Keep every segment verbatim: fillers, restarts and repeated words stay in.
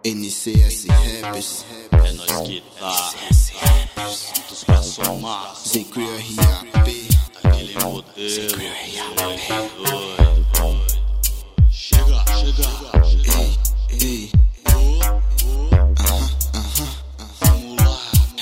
N C S Rappers, é nós que tá, juntos pra somar. Z-Crew R A P, Aquele modelo, doido, doido, doido. Chega, chega, ei, ei, aham, aham, vamos lá.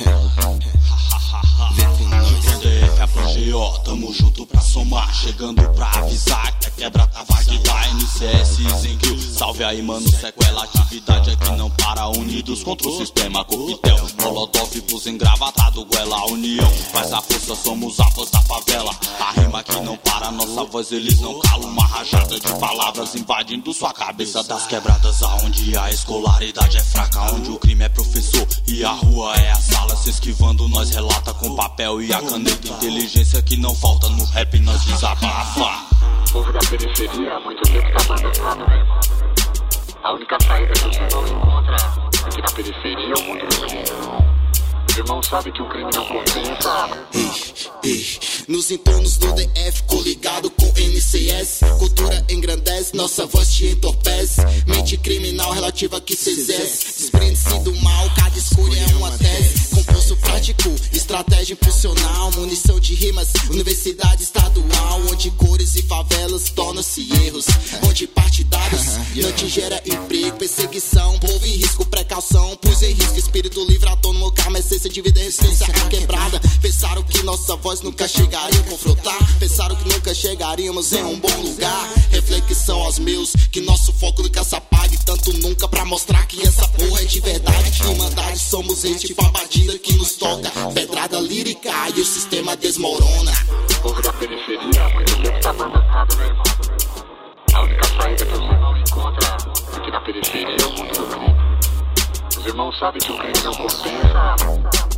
vem com nós. D F, a P-G-O, tamo junto pra somar. Chegando pra avisar que a quebra tá vaguidade. N C S e Z-Crew, salve aí mano, sequela. Atividade aqui não para, unidos contra o sistema coquetel. Molotov pus engravatado, goela, união faz a força, somos a voz da favela. A rima aqui não para, nossa voz eles não calam. Uma rajada de palavras invadindo sua cabeça. Das quebradas aonde a escolaridade é fraca, onde o crime é professor e a rua é a sala. Se esquivando nós relata com papel e a caneta. Inteligência que não falta no rap, nós desabafa. Povo da periferia há muito tempo tá abandonado, meu irmão. A única saída que os irmãos encontram aqui na periferia é o mundo do crime. Os irmãos sabem que o crime não compensa. Ei, ei, nos entornos do D F, coligado com N C S. Cultura engrandece, nossa voz te entorpece. Mente criminal relativa que se exerce. Desprende-se do mal, cada escolha é uma tese. Composto prático, estratégia impulsional. Munição de rimas, universidade estadual. Onde cores e favelas tornam-se erros. Onde partidários não te gera emprego. Perseguição, povo em risco, precaução. Pus em risco, espírito livre, autônomo, karma, essência de vida, resistência quebrada. Pensaram que nossa voz nunca chegaria a confrontar. Pensaram que nunca chegaríamos em um bom lugar. Reflexão aos meus, que nosso foco nunca se apague. Tanto nunca pra mostrar que essa porra é de verdade. Irmandade, somos gente pra batida que nos toca. Pedrada lírica e o sistema desmorona. Povo da periferia há muito tempo tá abandonado, meu irmão. A única saída que os irmãos encontram aqui na periferia é o mundo do crime. Os irmãos sabem que o crime não compensa.